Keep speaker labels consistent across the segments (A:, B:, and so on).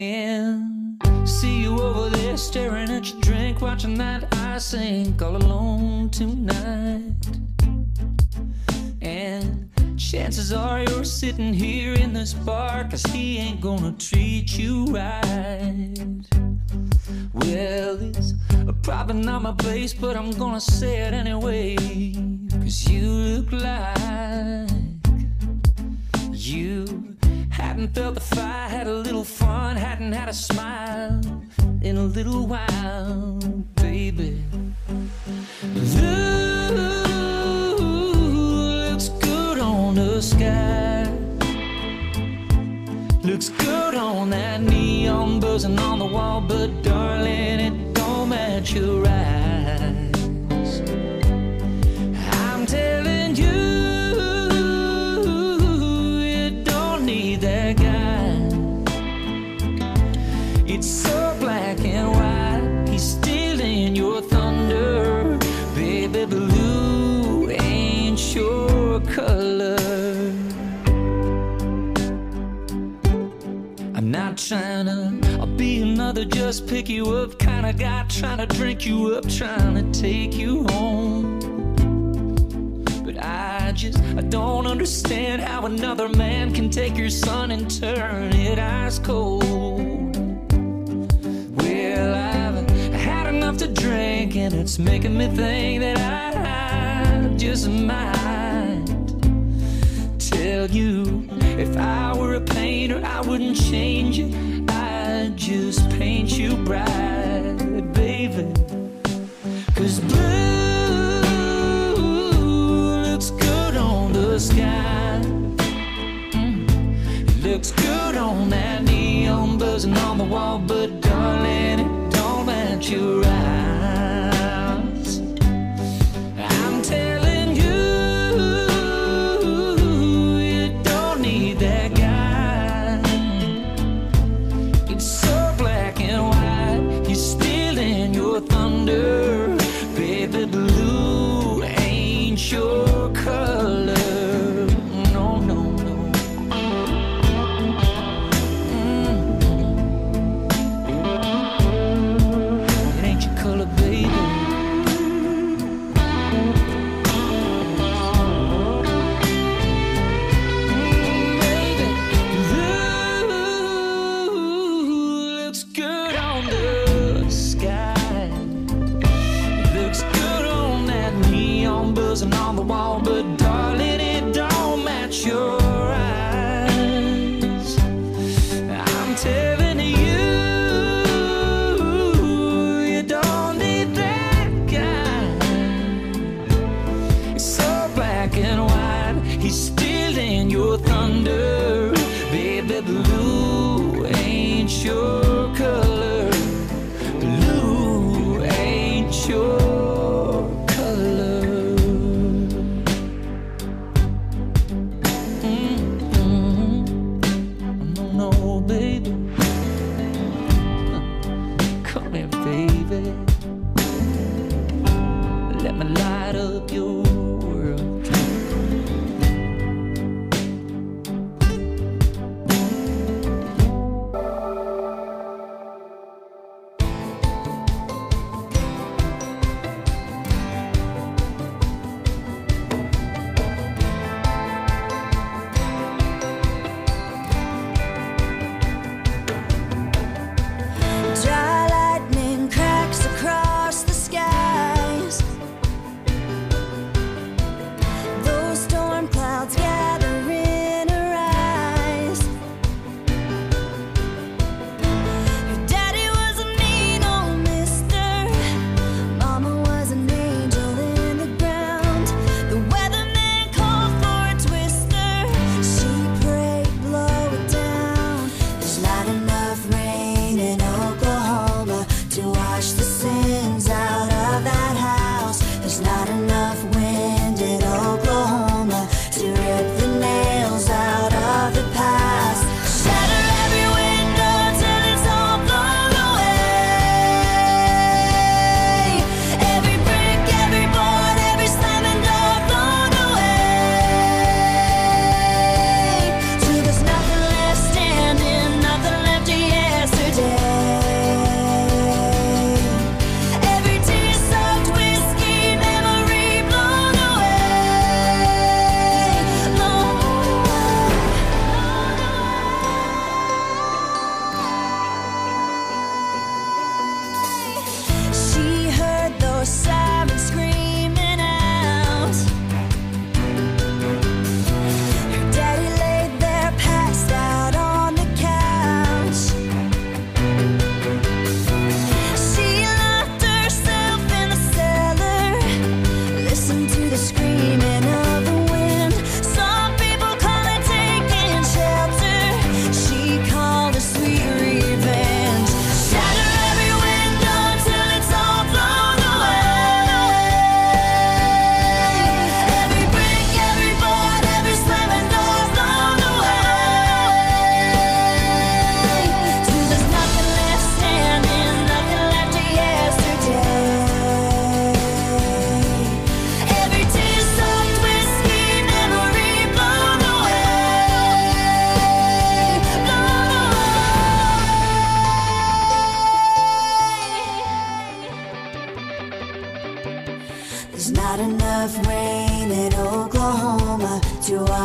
A: And see you over there staring at your drink, watching that ice sink all alone tonight. And chances are you're sitting here in this bar 'cause he ain't gonna treat you right. Well, it's probably not my place, but I'm gonna say it anyway, 'cause you look like you hadn't felt the fire, had a little fun, hadn't had a smile in a little while, baby. Looks good on the sky, looks good on that neon buzzing on the wall, but darling, it don't match your eyes. I'm telling you, it's so black and white, he's stealing your thunder. Baby, blue ain't your color. I'm not trying to be another just pick you up kind of guy, trying to drink you up, trying to take you home. But I don't understand how another man can take your sun and turn it ice cold. Well, I've had enough to drink, and it's making me think that I just might tell you, if I were a painter, I wouldn't change it, I'd just paint you bright, baby. 'Cause blue looks good on the sky, it looks good on that neon buzzing on the wall, but darling, it don't match your eyes. I'm telling you, you don't need that guy. It's so black and white, he's stealing your thunder. Baby, blue ain't your color. No, no, no. It ain't your color.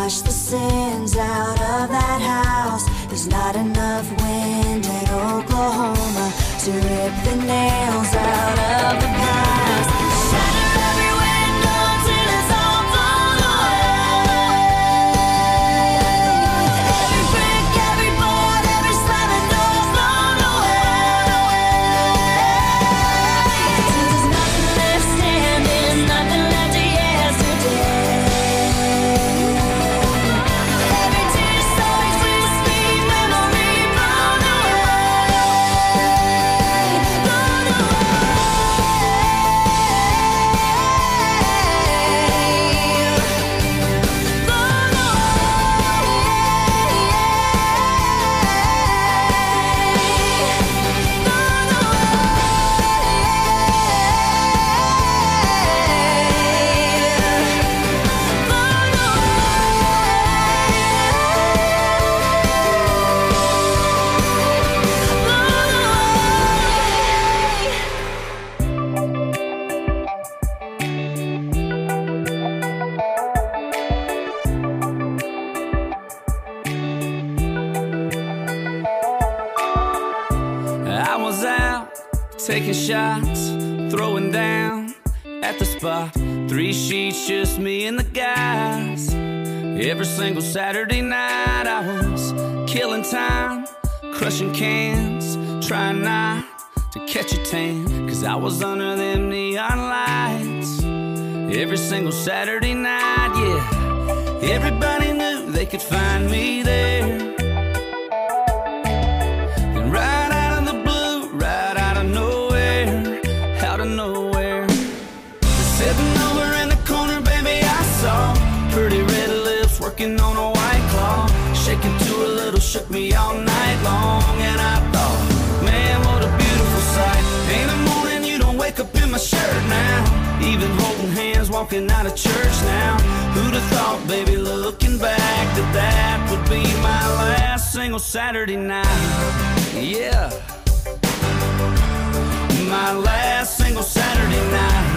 B: wash the sins out of that house. There's not enough wind in Oklahoma to rip the nails out of the past. Shatter every window till it's all blown away. Every brick, every board, every slamming door blown away. Till there's nothing left standing, nothing left to yesterday. Every tear so sweet, sweet memory blown away. Blown
A: I was out taking shots, throwing down at the spot. 3 sheets, just me and the guys. Every single Saturday night I was killing time, crushing cans, trying not to catch a tan, 'cause I was under them neon lights. Every single Saturday night, yeah. Everybody knew they could find me there. Then right out of the blue, right out of nowhere, out of nowhere, sitting over in the corner, baby, I saw pretty red lips working on a white claw, shaking to a little, shook me all night long. And I thought, man, what a beautiful sight. Ain't a morning you don't wake up in my shirt now, even holding hands, walking out of church now. Who'd have thought, baby, looking back, that that would be my last single Saturday night. Yeah, my last single Saturday night.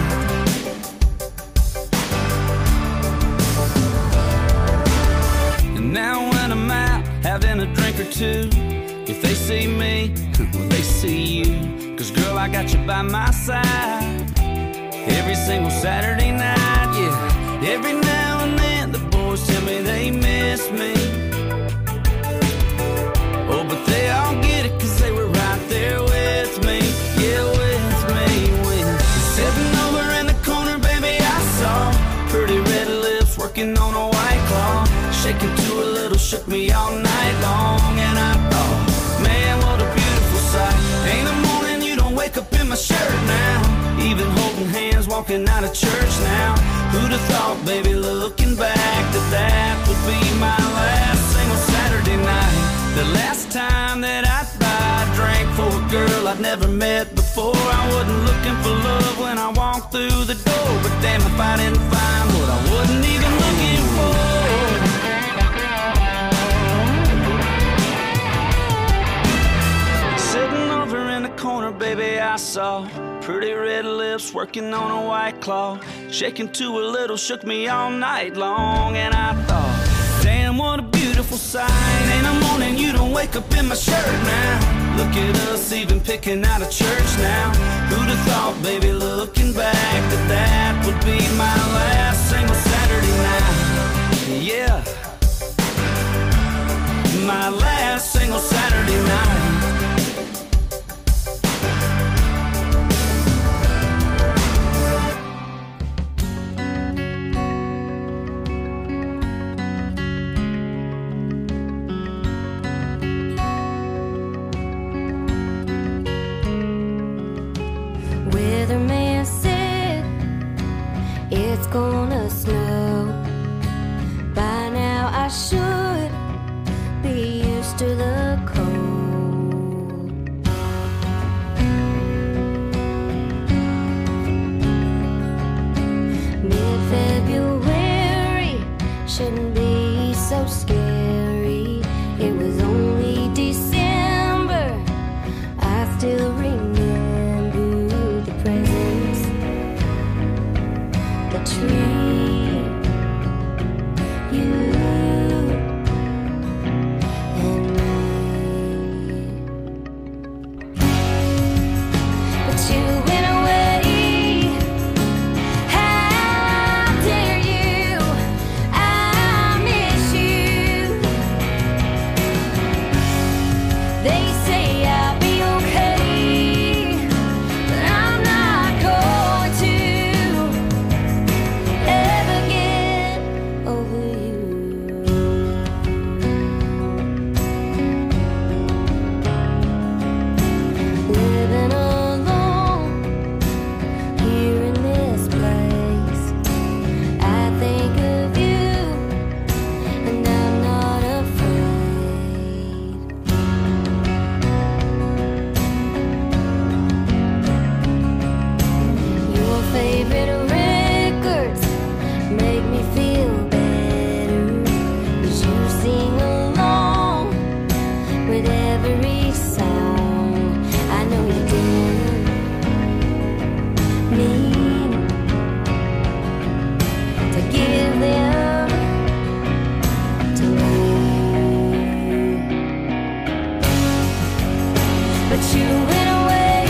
A: And now when I'm out having a drink or two, if they see me, well, they see you. 'Cause girl, I got you by my side every single Saturday night, yeah. Every now and then the boys tell me they miss me. Oh, but they all get it 'cause they were right there with me. Yeah, with me, with sitting over in the corner, baby, I saw pretty red lips working on a white claw, shaking to a little, shook me all night long. And I thought, man, what a beautiful sight. Ain't a morning you don't wake up in my shirt now, even holding hands, walking out of church now. Who'd have thought, baby, looking back, that that would be my last single Saturday night. The last time that I drank for a girl I'd never met before. I wasn't looking for love when I walked through the door, but damn if I didn't find what I wasn't even looking for. Sitting over in the corner, baby, I saw pretty red lips working on a white claw, shaking to a little, shook me all night long. And I thought, damn, what a beautiful sight. Ain't a morning you don't wake up in my shirt now. Look at us even picking out of church now. Who'd have thought, baby, looking back, that that would be my last single Saturday night. Yeah, my last single Saturday night.
B: Weatherman said it's gonna snow. By now I should be used to the cold. you went away. How dare you? I miss you. They say I'll be okay, but I'm not going to ever get over you. Living alone here in this place, I think of you and I'm not afraid. Your favorite records make me feel better, 'cause you sing along with every song. I know you didn't mean to give them to me, but you went away.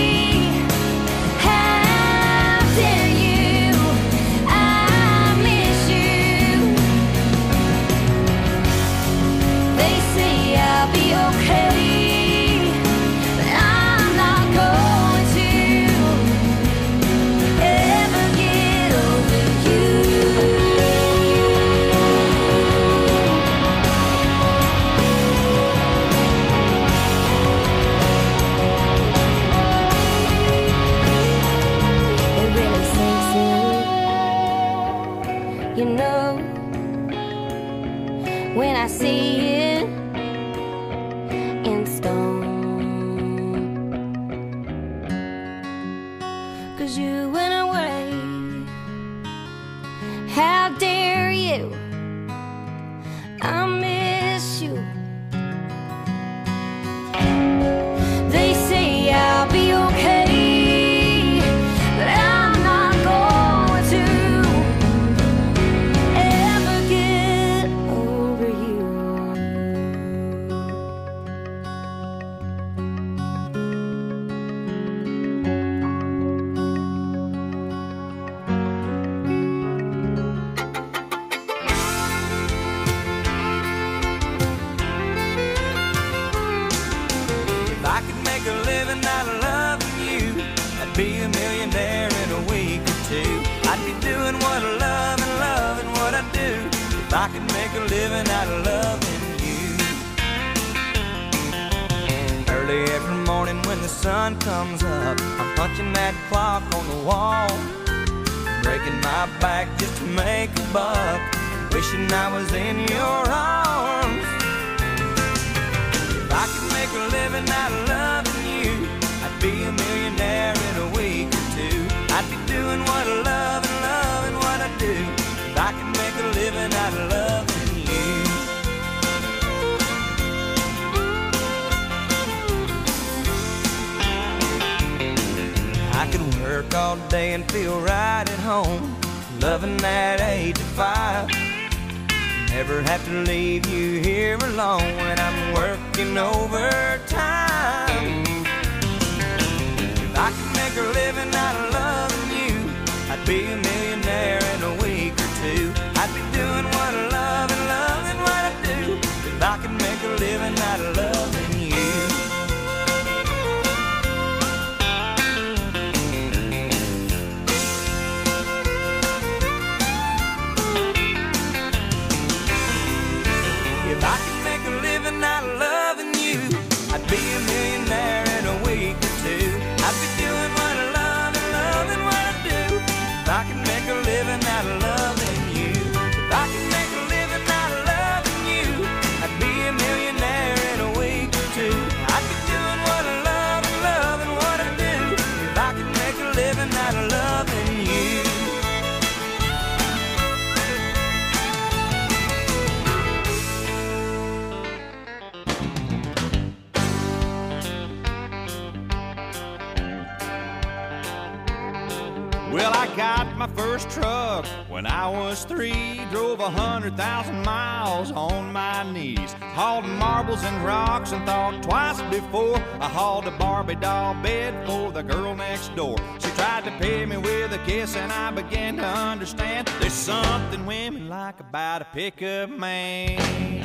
B: How dare you? I miss you. They say I'll be okay, but I'm not going to ever get over you. It really sinks in, you know, when I see it in stone. 'Cause you went away. How dare you? I miss you. They say I'll be okay, but I'm not going to ever get over you.
A: If I could make a living out of loving you, I'd be a millionaire in a week or two. I'd be doing what I love and loving what I do. If I could make a living out of loving you. Early every morning when the sun comes up, I'm punching that clock on the wall, breaking my back just to make a buck, wishing I was in your arms. If I could make a living out of loving you, I'd be a millionaire in a week or two. I'd be doing what I love and loving what I do. If I could make a living out of loving you. I could work all day and feel right at home, loving that 8 to 5. Never have to leave you here alone when I'm working overtime. If I could make a living out of loving you, I'd be a millionaire in a week or two. I'd be doing what I love and loving what I do. If I could make a living out of loving you. If I could make a living out of loving you, I'd be a
C: Well, I got my first truck when I was 3. Drove 100,000 miles on my knees. Hauled marbles and rocks and thought twice before I hauled a Barbie doll bed for the girl next door. She tried to pay me with a kiss and I began to understand there's something women like about a pickup man.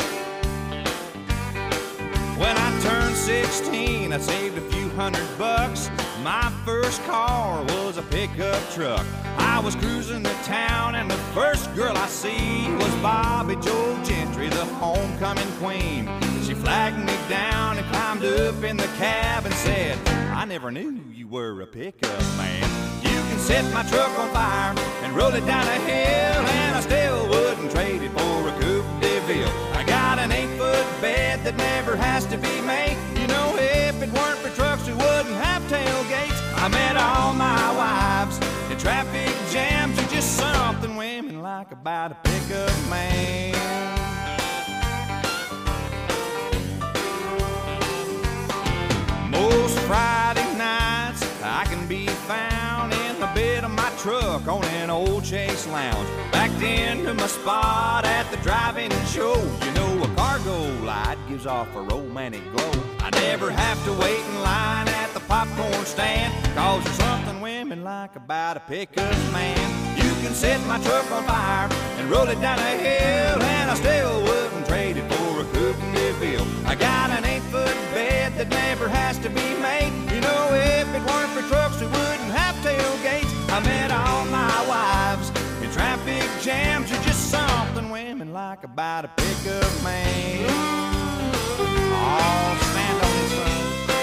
C: When I turned 16, I saved a few $100. My first car was a pickup truck. I was cruising to town and the first girl I see was Bobby Joe Gentry, the homecoming queen. She flagged me down and climbed up in the cab and said, I never knew you were a pickup man. You can set my truck on fire and roll it down a hill, and I still wouldn't trade it for a Coupe de Ville. I got an 8-foot bed that never has to be made. You know, if it weren't for trucks, we wouldn't have tailgates. I met all my wives in traffic jams. There's just something women like about a pickup man. Most Friday nights I can be found in the bed of my truck on an old Chase Lounge, backed into my spot at the drive-in show. You know, a cargo light gives off a romantic glow. I never have to wait in line at the popcorn stand, 'cause there's something women like about a pickup man. You can set my truck on fire and roll it down a hill, and I still wouldn't trade it for a Coupe de Ville. I got an 8-foot bed that never has to be made. You know, if it weren't for trucks, we wouldn't have tailgates. I met all my wives in traffic jams. There's just something women like about a pickup man. Oh, stand on this one.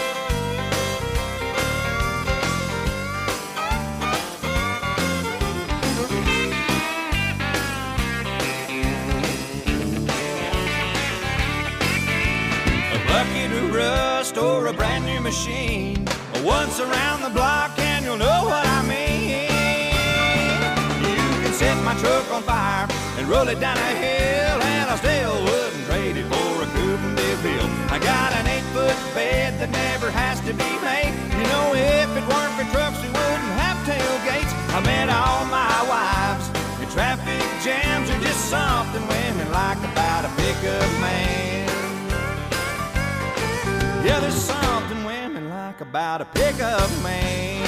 C: A bucket of rust or a brand new machine, once around the block and you'll know what I mean. You can set my truck on fire and roll it down a hill, and I still wouldn't trade it for a Coupe de Ville. I got an 8-foot bed that never has to be made. You know, if it weren't for trucks, we wouldn't have tailgates. I met all my wives in traffic jams. There's just something women like about a pickup man. Yeah, there's something women like about a pickup man.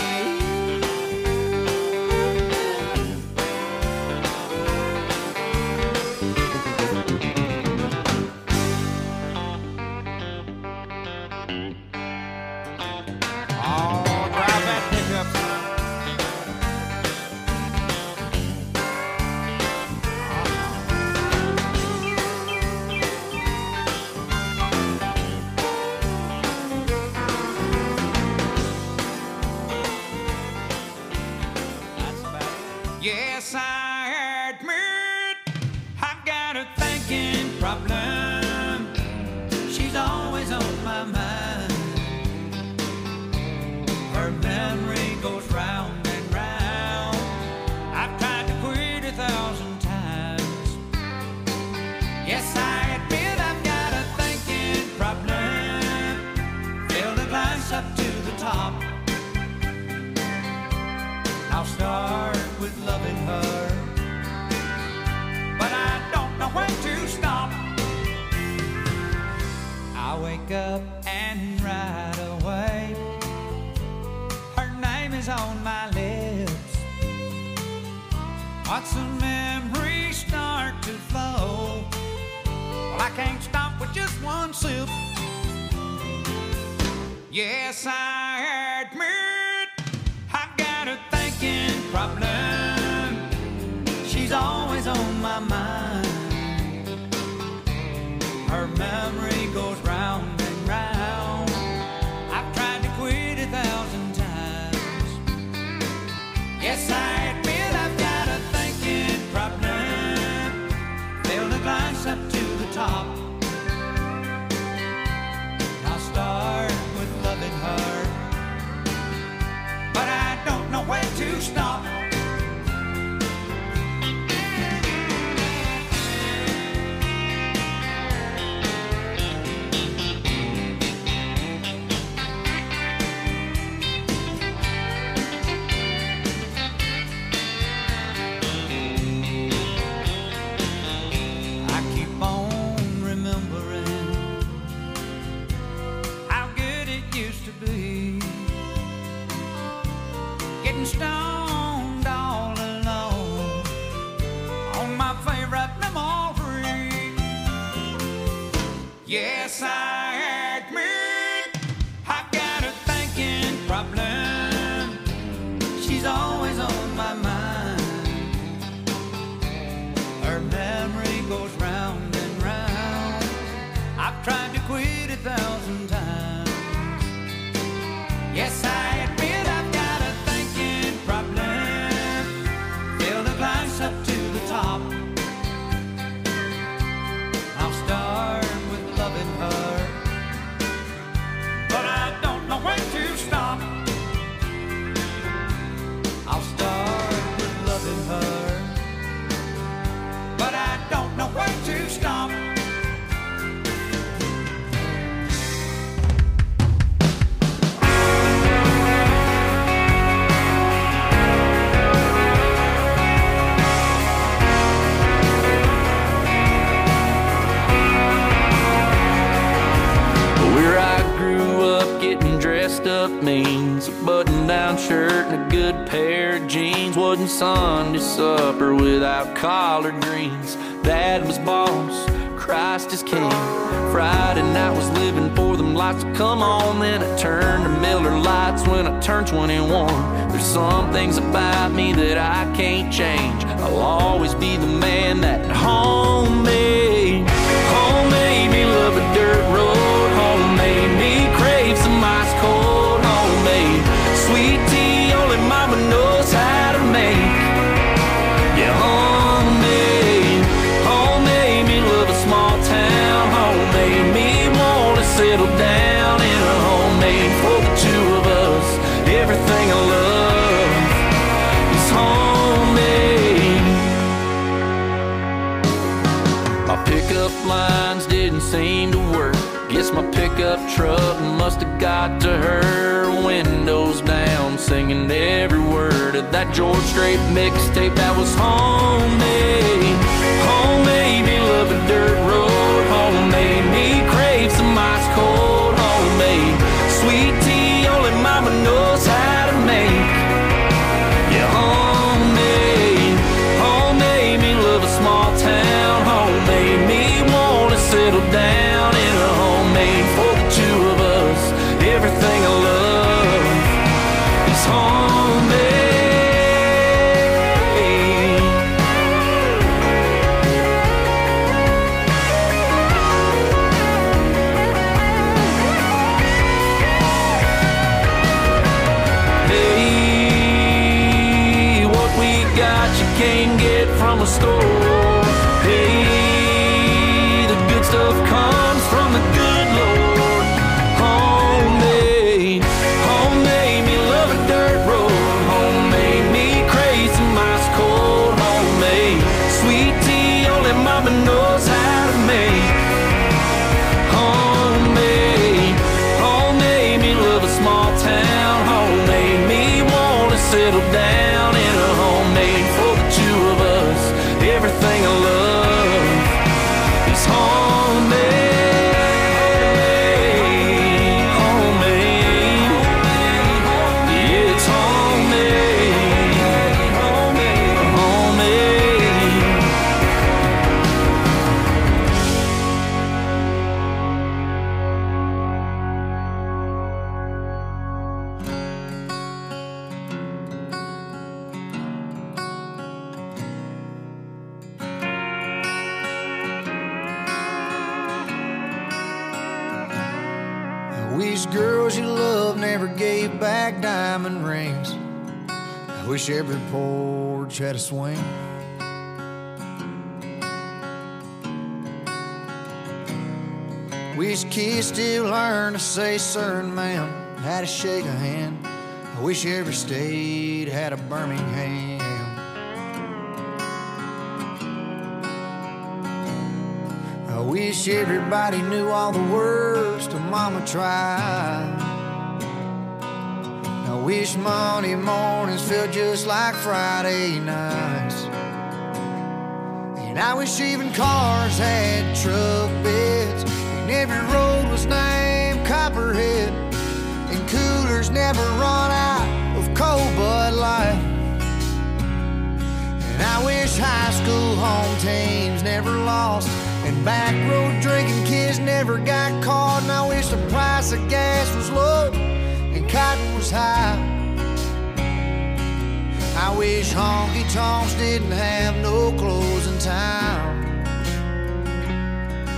C: Oh, drive that pickup, son. Yes, I admit I've got a thinking problem. She's always on my mind. Her memory goes round and round. I've tried to quit 1,000 times. Yes, I admit I've got a thinking problem. Fill the glass up to the top. I'll start with loving her, but I don't know when to stop. I wake up and right away her name is on my lips. Watch the memories start to flow. Well, I can't stop with just one sip. Yes, I admit I've got a thinking problem. She's always on my mind. Her memory goes round and round. I've tried to quit 1,000 times. Yes, I admit I've got a thinking problem. Fill the glass up to the top. I'll start with loving her, but I don't know when to stop.
A: Yes, I admit I've got a thinking problem. Fill the glass up to the top. I'll start with loving her, but I don't know when to stop. I'll start with loving her, but I don't know when to stop. Dressed up means a button-down shirt and a good pair of jeans. Wasn't Sunday supper without collard greens. Dad was boss, Christ is king. Friday night was living for them lights to come on. Then I turned to Miller Lights when I turned 21. There's some things about me that I can't change. I'll always be the man that home made. Home made me love a dirt road. Home made me crave some ice cold. Homemade sweet tea only mama knows how to make. Yeah, homemade. Home made me love a small town. Home made me want to settle down in a homemade for the two of us. Everything I love is homemade. My pickup lines didn't seem to work. Guess my pickup truck must have got to her. Windows down, singing every word of that George Strait mixtape that was homemade. Homemade me love a dirt road. Homemade me crave some ice cold. Homemade sweet tea only mama knows how to make. Yeah, homemade. Homemade me love a small town. Homemade me wanna settle down in a homemade for the two of us. Everything I love is homemade. Hey, what we got you can't get from a store. Hey, the good stuff comes from the good Lord. Homemade, homemade me love a dirt road. Homemade me crave some ice cold. Homemade sweet tea only mama knows how to make. Homemade, homemade me love a small town. Homemade me wanna settle down in a homemade for the two of us. Everything I love is homemade.
D: I wish girls you love never gave back diamond rings. I wish every porch had a swing. Wish kids still learn to say sir and ma'am, how to shake a hand. I wish every state had a Birmingham. I wish everybody knew all the words to Mama Tried. I wish Monday mornings felt just like Friday nights. And I wish even cars had truck beds, and every road was named Copperhead, and coolers never run out of cold Bud Light. And I wish high school home teams never lost, and back road drinking kids never got caught. And I wish the price of gas was low and cotton was high. I wish honky tonks didn't have no closing time.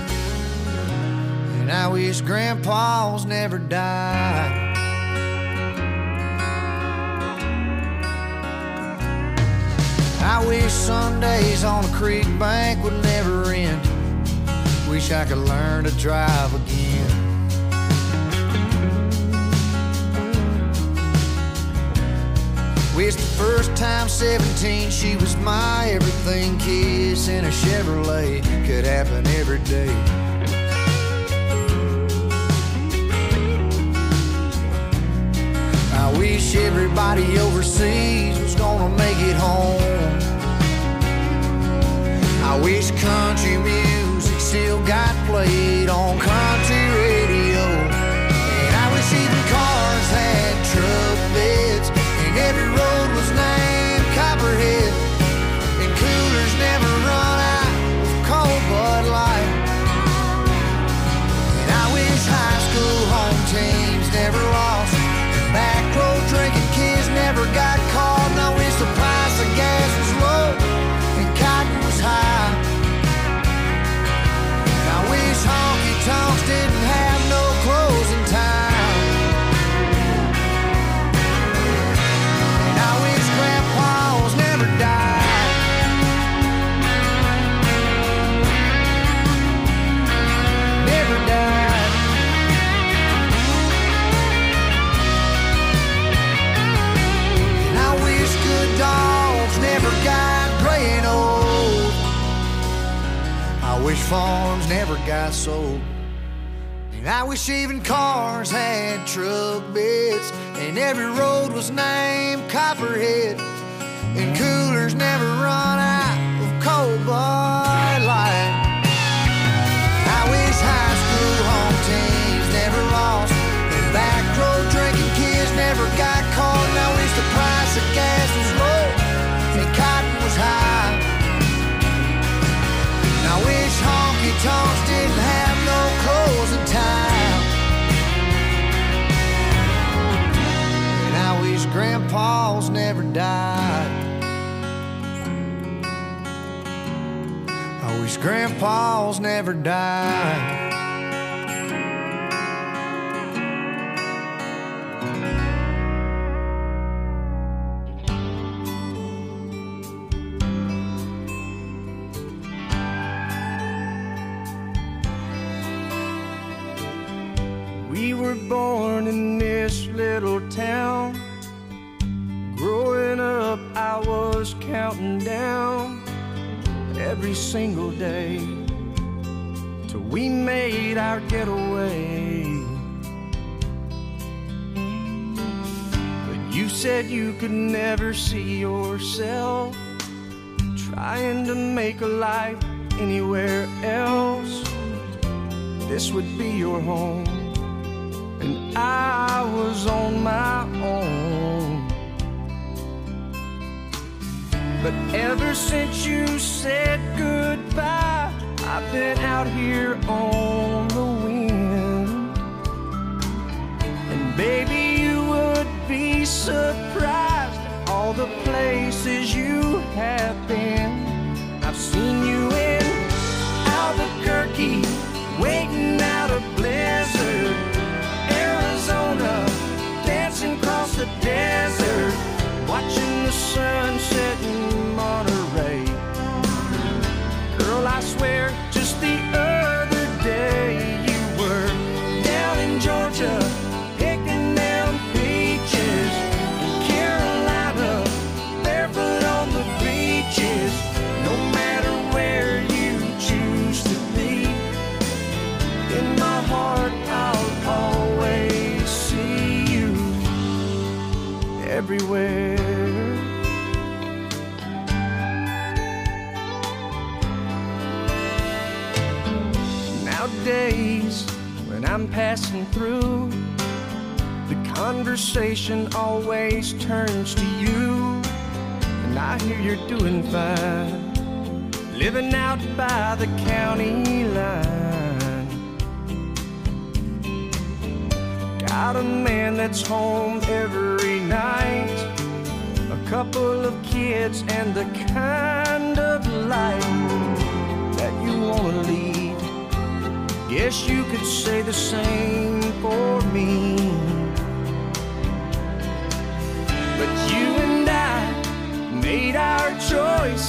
D: And I wish grandpas never died. I wish Sundays on a creek bank would never end. Wish I could learn to drive again. Wish the first time 17 she was my everything. Kiss in a Chevrolet could happen every day. I wish everybody overseas was gonna make it home. I wish country music still got played on country radio. And I wish even cars had truck beds, and every road was named Copperhead, and coolers never run out of cold Bud Light. And I wish high school home teams never lost, back road drinking kids never got caught. And I wish the price of gas was low and cotton was high. And I wish honky tonks didn't have no closing time. And I wish grandpas never died. Never died. And I wish good dogs never got gray and old. I wish farms never got sold. And I wish even cars had truck beds, and every road was named Copperhead, and coolers never run out of cold Bud Light. I wish high school home teams never lost, and back road drinking kids never got caught. And I wish the price of gas was low and cotton was high. And I wish honky tonks didn't have no closing time. And I wish grandpas never died. I wish grandpas never died.
E: We were born in this little town. Growing up, I was counting down every single day till we made our getaway. But you said you could never see yourself trying to make a life anywhere else. This would be your home, and I was on my own. But ever since you said goodbye, I've been out here on the wind. And baby, you would be surprised at all the places you have been. I've seen you in Albuquerque, waiting out a blizzard, Arizona, dancing across the desert, watching the sunset in Monterey. Girl, I swear, just the other day you were down in Georgia, picking them peaches, in Carolina, barefoot on the beaches. No matter where you choose to be, in my heart I'll always see you everywhere. Nowadays, when I'm passing through, the conversation always turns to you. And I hear you're doing fine, living out by the county line. Got a man that's home every night, a couple of kids, and the kind of life that you wanna lead. Guess you could say the same for me. But you and I made our choice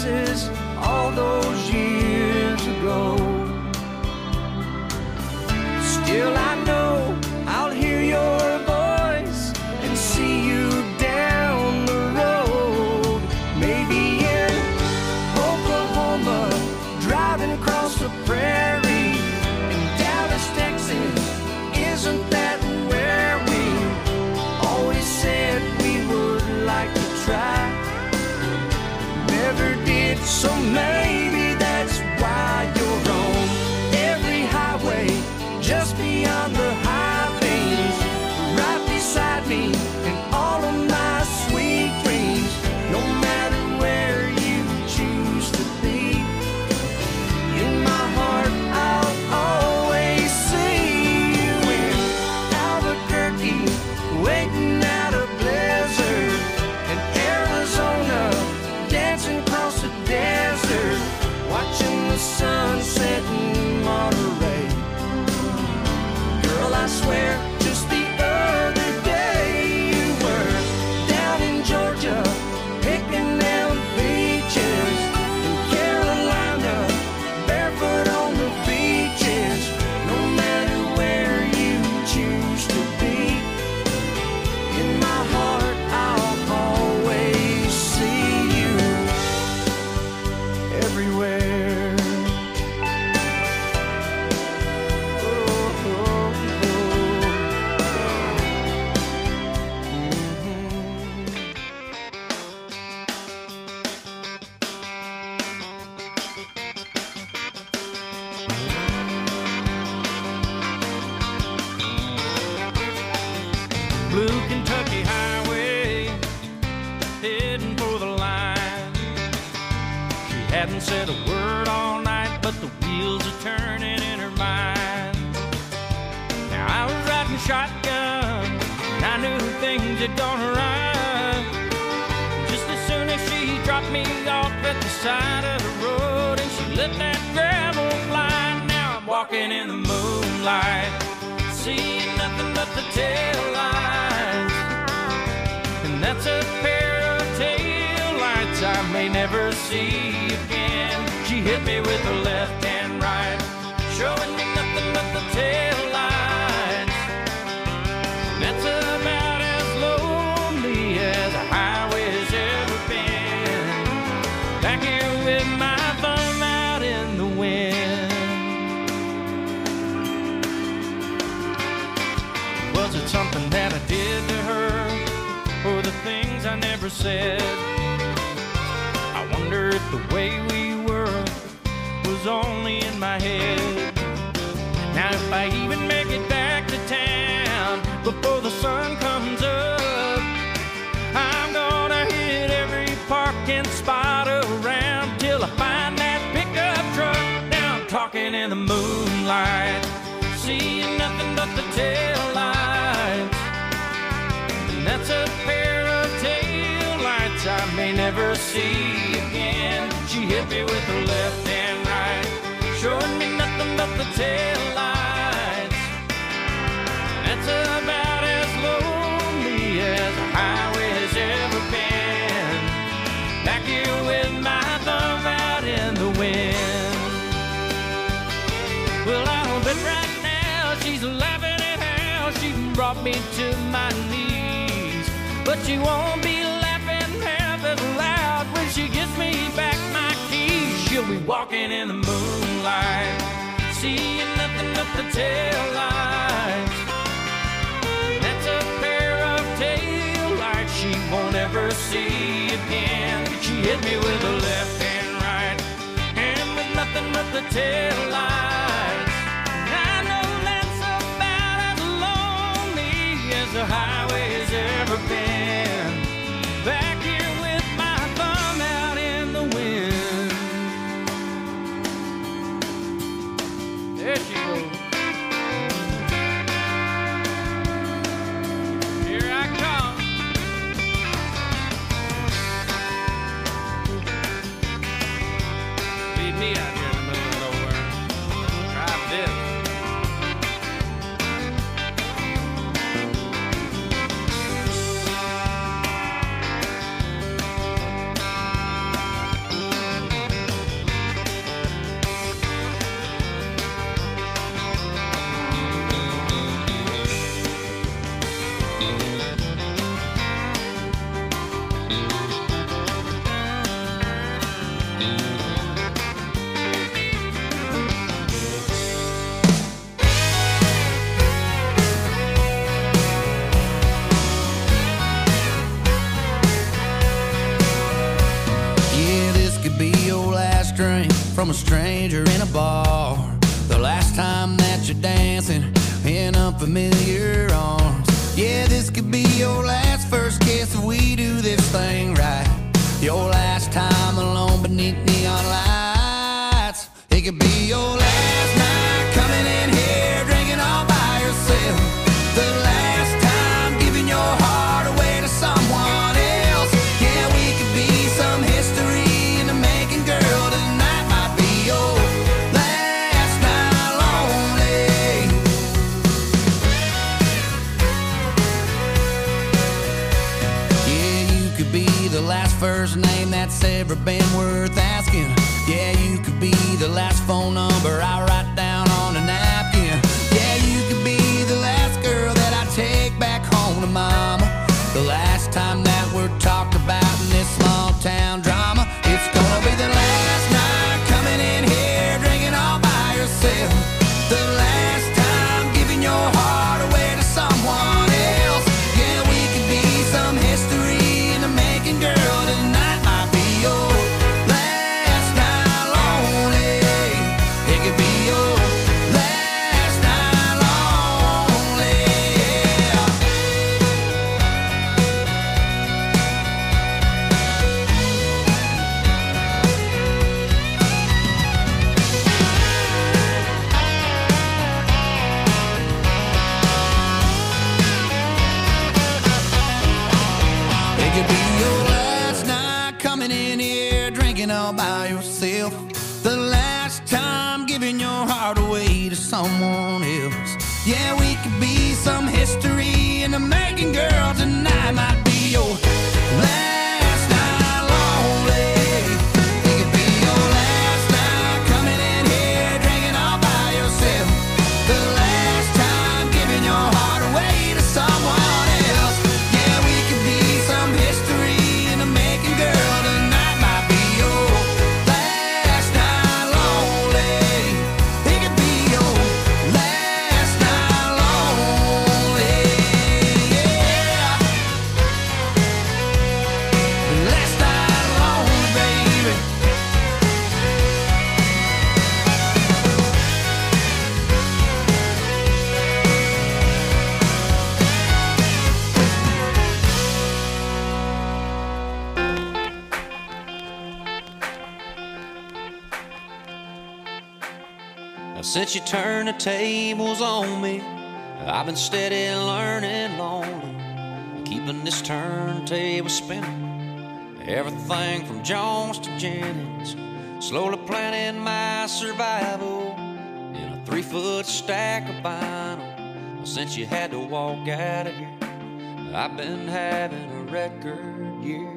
C: Kentucky highway, heading for the line. She hadn't said a word all night, but the wheels are turning in her mind. Now I was riding shotgun, and I knew things had gone right. Just as soon as she dropped me off at the side of the road, and she let that gravel fly. Now I'm walking in the moonlight, seeing nothing but the tail lights. And that's a pair of tail lights I may never see again. She hit me with her left and right, showing me nothing but the tail lights. And that's about as lonely as a highway's ever been. Back here with my thumb out in the wind. Was it something that I did to her, or the things I never said? I wonder if the way we were was only in my head. Now if I even make it back to town before the sun comes up, I'm gonna hit every parking spot around till I find that pickup truck. Now I'm talking in the moonlight, seeing nothing but the tail lights. And that's a pair of tail lights I may never see again. She hit me with her left and right, showing me nothing but the tail lights. That's about as lonely as a highway has ever been. Back here with my thumb out in the wind. Well, I don't bet right now she's laughing at how she brought me to my knees, but she won't be laughing half as loud when she gives me back my keys. She'll be walking in the moonlight, seeing nothing but the tail lights. That's a pair of tail lights she won't ever see again. She hit me with her left and right, and with nothing but the tail lights. I know that's about as lonely as the highway has ever been. Back here with my thumb out in the wind. There she goes. Here I come. Leave me out here in the middle of nowhere. Drive this.
F: From a stranger in a bar, the last time that you're dancing in unfamiliar arms. Yeah, this could be your last first kiss if we do this thing right. Your last time alone beneath neon lights. It could be your last night coming in here drinking all by yourself. The last time giving your heart away to someone else. Yeah, we could be some history in the making, girl. Tonight might be your last night lonely. Yeah, you could be the last first name that's ever been worth asking. Yeah, you could be the last phone number I write down on a napkin. Yeah, you could be the last girl that I take back home to mama. The last time that we're talked about in this small town drama. It's gonna be the last night coming in here drinking all by yourself. The last time giving your heart away to someone else. Yeah, we could be some history in the making, girl. Tonight might be your last night lonely. It could be your last night lonely. Yeah. history in the making, girl. Tonight might be your last night lonely. It could be your last night coming in here drinking all by yourself. The last time giving your heart away to someone else. Yeah, we could be some history in the making, girl. Tonight might be your last night lonely. It could be your last night lonely. Yeah, last night lonely, baby.
A: Now, since you turned the tables on me, I've been steady learning lonely, keeping this turntable spinning. Everything from Jones to Jennings, slowly planning my survival in a 3-foot stack of vinyl. Since you had to walk out of here, I've been having a record year.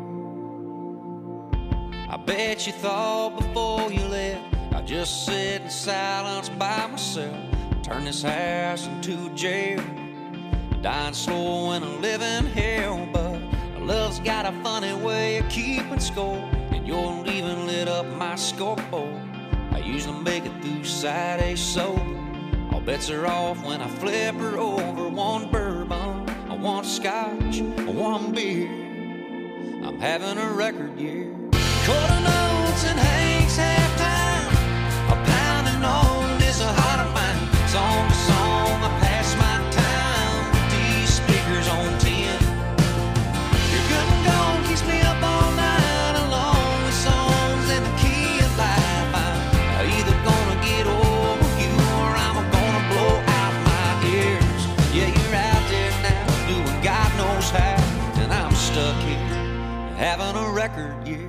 A: I bet you thought before you left I'd just sit in silence by myself, turn this house into a jail, dying slow in a living hell. But love's got a funny way of keeping score, and your leaving lit up my scoreboard. I usually make it through Saturday sober. All bets are off when I flip her over. One bourbon, one scotch, one beer. I'm having a record year. Quarter notes and Hank's halftime. A pounding on is a heart of mine. Song to song, I pass my time with these speakers on 10. Your good and gone keeps me up all night along with songs in the key of life. I'm either gonna get over you or I'm gonna blow out my ears. Yeah, you're out there now doing God knows how, and I'm stuck here having a record year.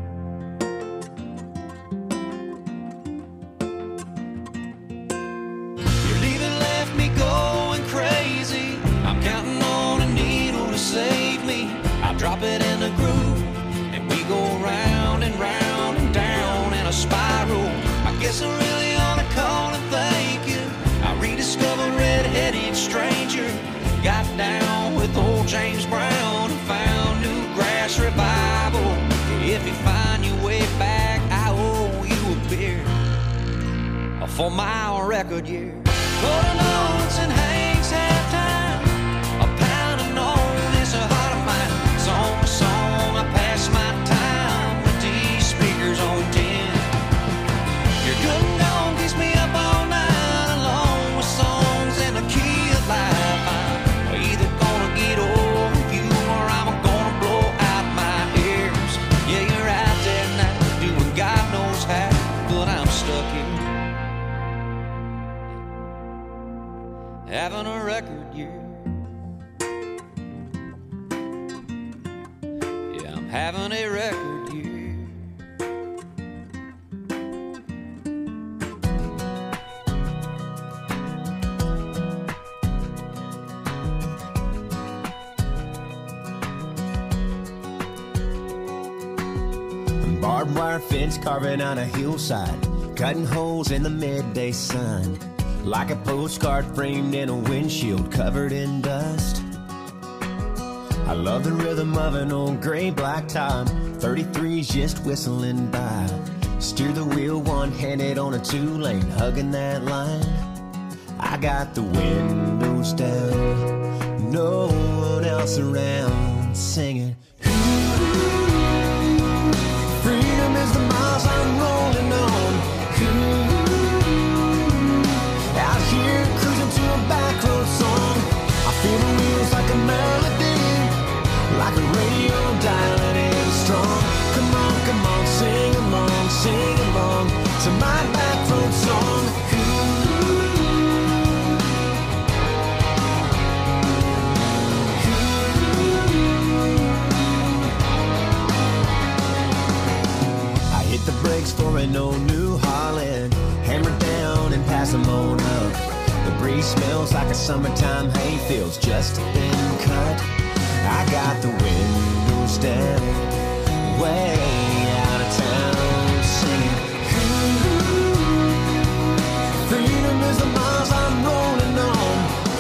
A: Your leaving left me going crazy. I'm counting on a needle to save me. I drop it in the groove, and we go round and round and down in a spiral. I guess I really ought to call and thank you. I rediscovered Red-Headed Stranger, got down with old James Brown, and found new grass revival. If you find your way back, I owe you a beer for my record year. Quarter notes and Hank's halftime. A pounding on is a heart of mine. Song to song, I pass my time with these speakers on 10. Your good and gone keeps me up all night along with songs in the key of life. I'm either gonna get over you or I'm gonna blow out my ears. Yeah, you're out there now doing God knows how, but I'm stuck here having a record year. Yeah, I'm having a record year.
G: Barbed wire fence carving on a hillside, cutting holes in the midday sun, like a postcard framed in a windshield covered in dust. I love the rhythm of an old gray black top, 33's just whistling by. Steer the wheel one-handed on a 2-lane, hugging that line. I got the windows down, no one else around, singing. Freedom is the miles I'm rolling on. Out here cruising to a back road song. I feel the wheels like a melody, like a radio dialing in strong. Come on, sing along to my back road song. The brakes for an old New Holland, hammer down and pass them on up. The breeze smells like a summertime hayfield's just been cut. I got the windows down, way out of town, singing. Freedom is the miles I'm rolling on.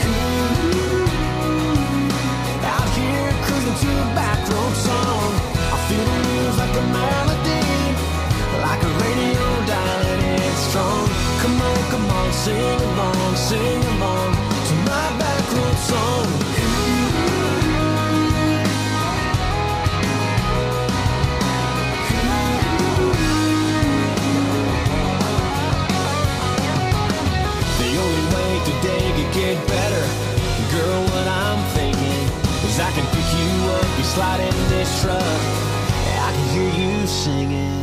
G: Out here cruising to a back road song. I feel the wheels like a melody, like a radio dial and it's strong. Come on, sing along to my back road song. The only way today could get better, girl, what I'm thinking is I can pick you up, you slide in this truck, I can hear you singing.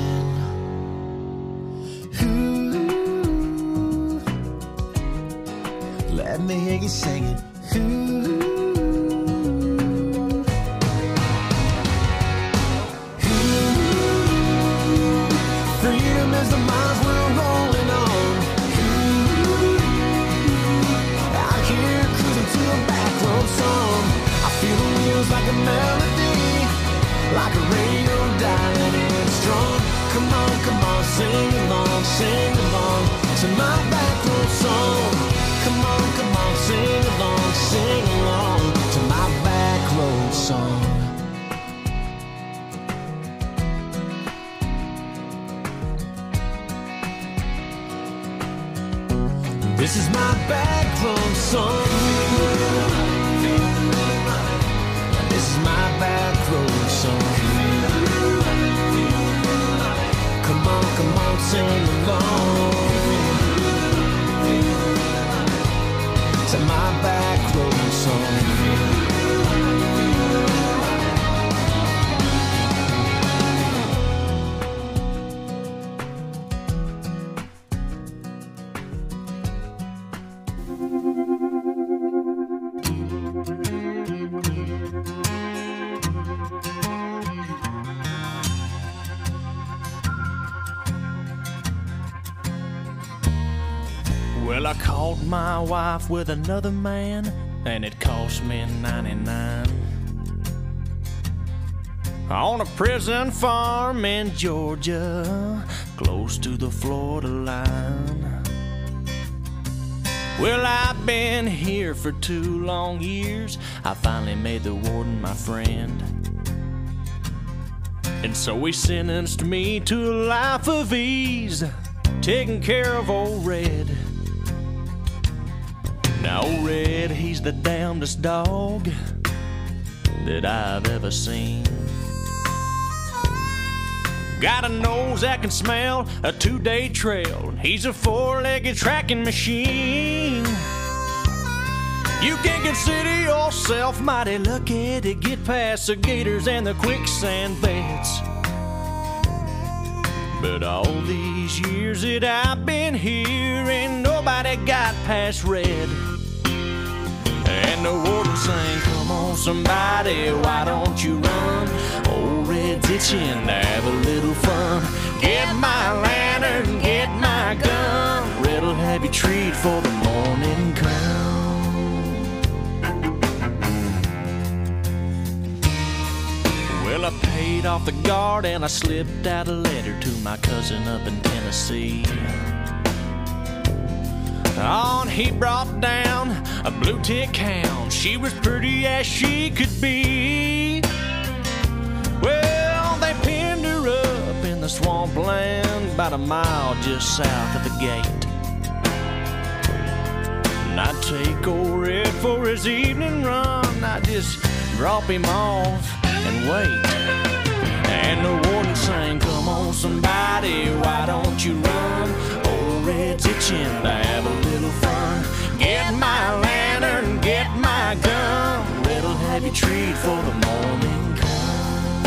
G: Let me hear you singing. Freedom is the miles we're rolling on. Out here cruising to a back road song. I feel the wheels like a melody, like a radio dial and it's strong. Come on, sing along to my back road song. Come on, sing along to my back road song. This is my back road song. This is my back road song. Come on, sing along to my back road song.
A: Well, I caught my wife with another man, and it cost me $99. On a prison farm in Georgia, close to the Florida line. Well, I've been here for 2 long years. I finally made the warden my friend, and so he sentenced me to a life of ease, taking care of old Red. Now old Red, he's the damnedest dog that I've ever seen. Got a nose that can smell a 2-day trail. He's a 4-legged tracking machine. You can consider yourself mighty lucky to get past the gators and the quicksand beds. But all these years that I've been here, ain't nobody got past Red. And the warden sang, come on somebody, why don't you run? Old Red's itching to have a little fun. Get my lantern, get my gun. Red'll have you treat for the morning crown. Well, I paid off the guard and I slipped out a letter to my cousin up in Tennessee. On he brought down a blue tick hound. She was pretty as she could be. Well, they pinned her up in the swampland about a mile just south of the gate. And I'd take old Red for his evening run. I'd just drop him off and wait. And the warden sang, come on somebody, why don't you run? Old Red's itching to have a little fun. Get my lantern, get my gun. Red'll have you treat for the morning come.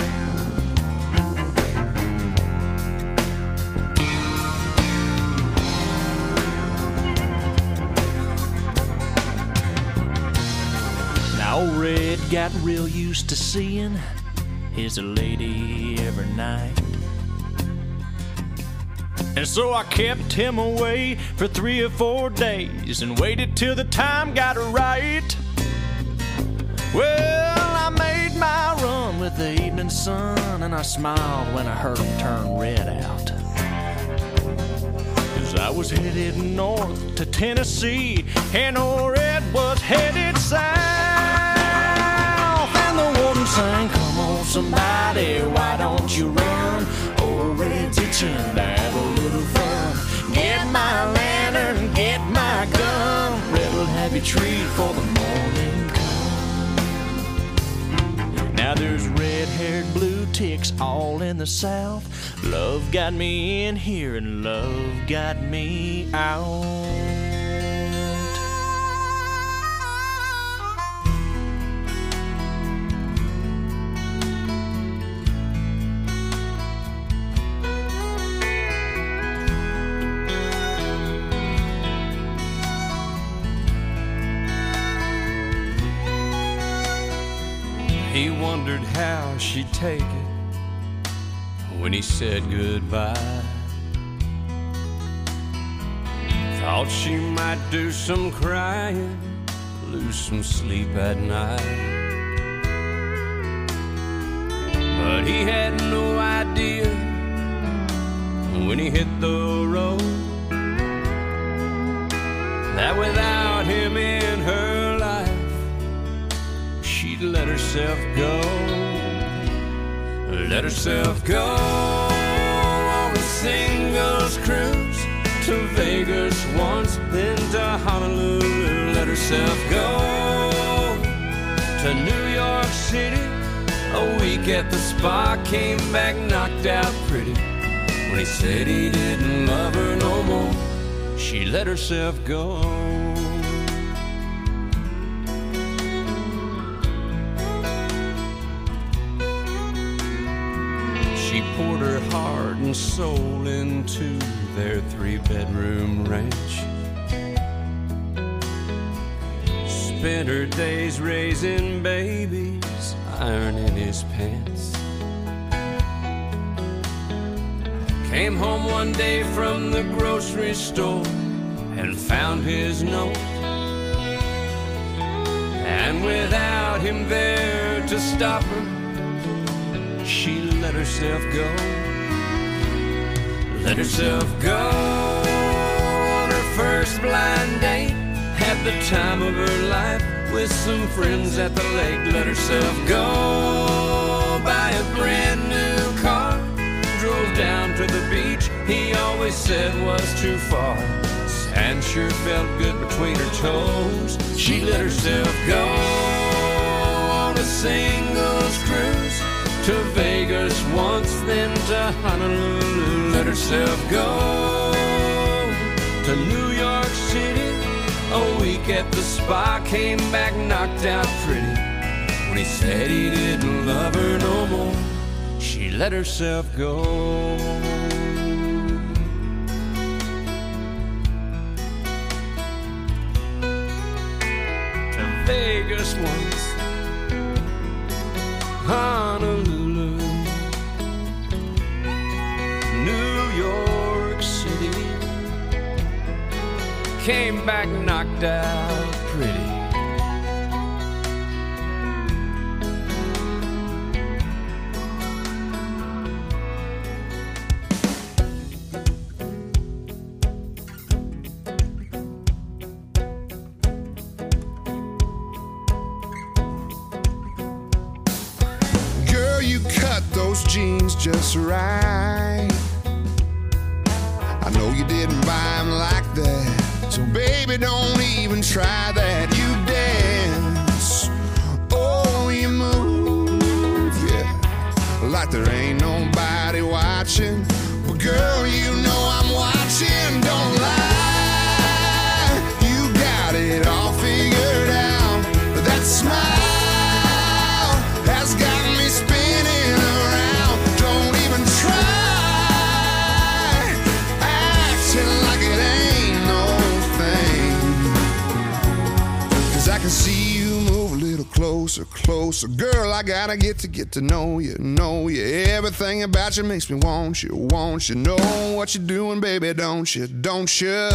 A: Now old Red got real used to seeing his lady every night.
C: And so I kept him away for 3 or 4 days and waited till the time got right. Well, I made my run with the evening sun, and I smiled when I heard him turn red out. Cause I was headed north to Tennessee, and old Red was headed south. And the warden sang, come on somebody, why don't you run? Old Red's itching to have a little fun. Get my lantern, get my gun, Red will have you treated for the morning come. Now there's red-haired blue ticks all in the south. Love got me in here and love got me out. He wondered how she'd take it when he said goodbye. Thought she might do some crying, lose some sleep at night. But he had no idea when he hit the road that without him in her life, she'd let herself go. Let herself go on a singles cruise to Vegas once, then to Honolulu. Let herself go to New York City. A week at the spa, came back knocked out pretty. When he said he didn't love her no more, she let herself go. She poured her heart and soul into their 3-bedroom ranch. Spent her days raising babies, ironing his pants. Came home one day from the grocery store and found his note. And without him there to stop her, she let herself go. Let herself go on her first blind date. Had the time of her life with some friends at the lake. Let herself go buy a brand new car. Drove down to the beach he always said was too far. Sand sure felt good between her toes. She let herself go on a singles cruise to Vegas once, then to Honolulu. Let herself go to New York City. A week at the spa, came back knocked out pretty. When he said he didn't love her no more, she let herself go. To Vegas once, Honolulu, New York City. Came back knocked out pretty.
H: Girl, you cut those jeans just right. I know you didn't buy them like that, so baby, don't even try that. You dance, oh, you move, yeah, like there ain't nobody watching. But girl, you know I'm watching, don't lie. You got it all figured out. That smile has got me spinning around. Don't even try acting like it ain't no thing. closer. Girl, I gotta get to know you, know you. Everything about you makes me want you, want you. Know what you're doing, baby, don't you, don't you?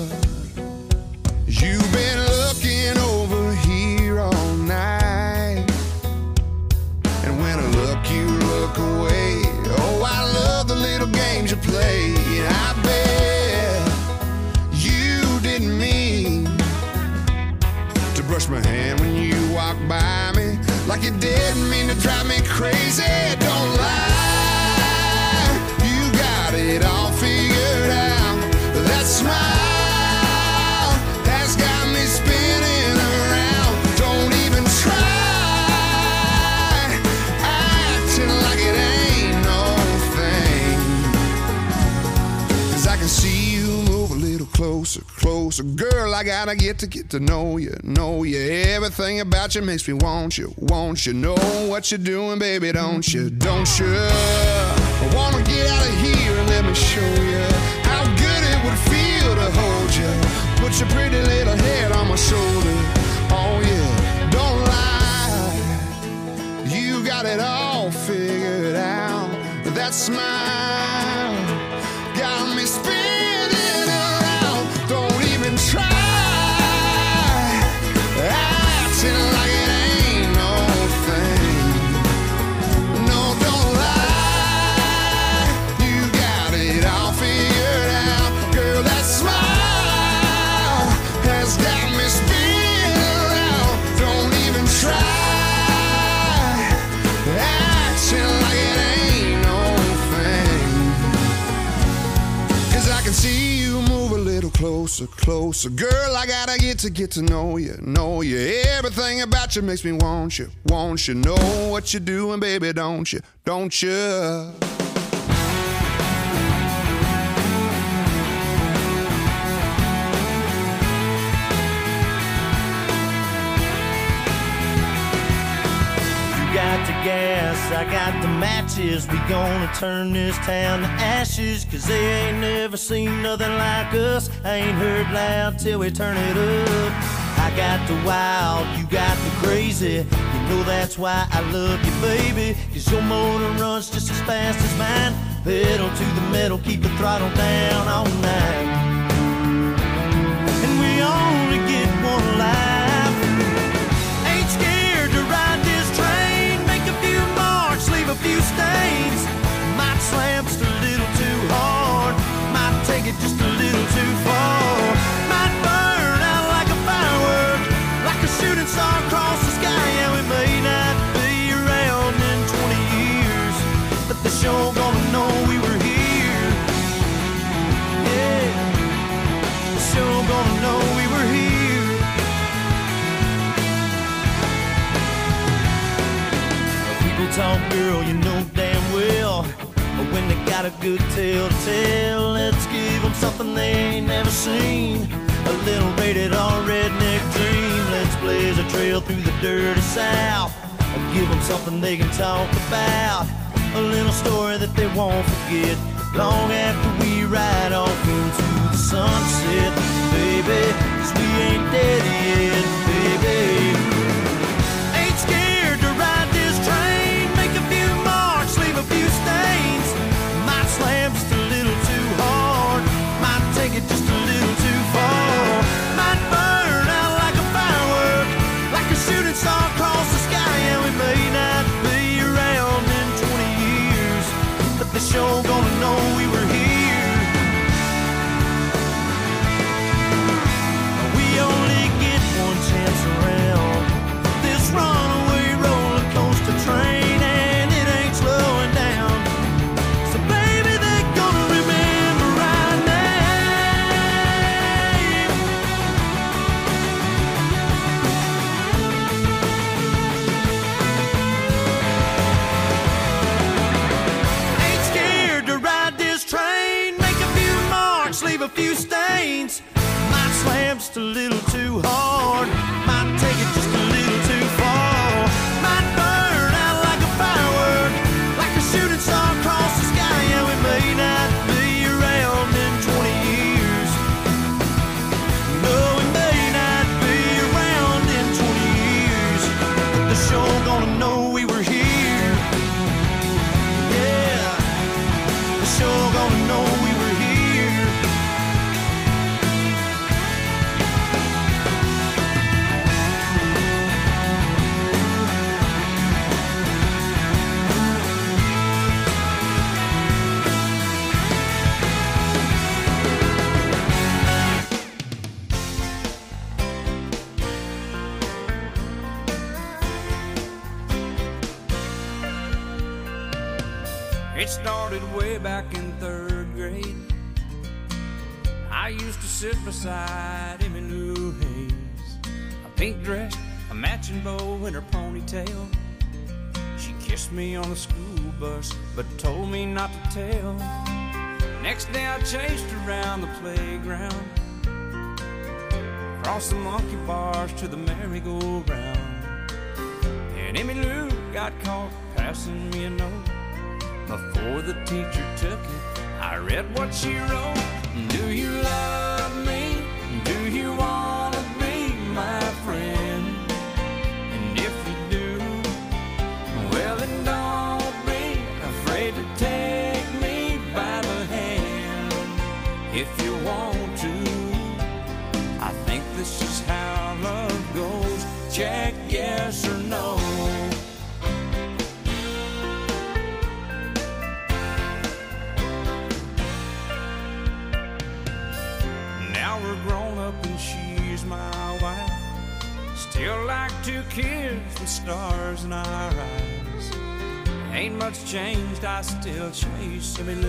H: You've been looking over here all night, and when I look, you look away. Oh, I love the little games you play. I bet you didn't mean to brush my hand when you walked by me, like you didn't mean to drive me crazy. Don't lie, you got it all figured out. That smile has got me spinning around. Don't even try acting like it ain't no thing, 'cause I can see you move a little closer, closer. Girl, I gotta get to know you, know you. Everything about you makes me want you, want you. Know what you're doing, baby, don't you, don't you? I wanna get out of here and let me show you how good it would feel to hold you. Put your pretty little head on my shoulder. Oh yeah, don't lie, you got it all figured out. That smile got me spinning around. Don't even try acting like it ain't no thing. No, don't lie, you got it all figured out. Girl, that smile has got me spinning around. Don't even try acting like it ain't no thing, 'cause I can see you move a little closer, closer. Girl, I gotta get to know you, know you. Everything about you makes me want you, want you. Know what you're doing, baby, don't you, don't you?
I: Got the gas, I got the matches. We gonna turn this town to ashes, 'cause they ain't never seen nothing like us. I ain't heard loud till we turn it up. I got the wild, you got the crazy. You know that's why I love you, baby, 'cause your motor runs just as fast as mine. Pedal to the metal, keep the throttle down all night. And we only get one life. Ain't scared to ride this train. Make a few marks, leave a few stains. Might slam just a little too hard, might take it just a little too far. Might burn out like a firework, like a shooting star across the sky. Yeah, we may not be around in 20 years, but the show gonna know we were here. Yeah, the show gonna know we were here. People talk, girl, you know damn well, but when they got a good tale to tell, let's give them something they ain't never seen. A little rated R redneck dream. Let's blaze a trail through the dirty South. Give them something they can talk about. A little story that they won't forget long after we ride off into the sunset. Baby, 'cause we ain't dead yet, baby. Ain't scared to ride this train. Make a few marks, leave a few stains. Might slam just a little too hard, might take it just a little too far. Might burn out like a firework, like a shooting star across the sky. And we may not be around in 20 years, but the show gonna know we were here. We only get one chance around.
C: It started way back in 3rd grade. I used to sit beside Emmy Lou Hayes, a pink dress, a matching bow in her ponytail. She kissed me on the school bus, but told me not to tell. Next day I chased her around the playground, across the monkey bars to the merry-go-round. And Emmy Lou got caught passing me a note. Before the teacher took it, I read what she wrote. Do you love me? Do you want to be my friend? And if you do, well then don't be afraid to take me by the hand. If you want to, I think this is how love goes. Check yes or no. Now we're grown up and she's my wife. Still like 2 kids with stars in our eyes. Ain't much changed, I still chase Emmy Lou.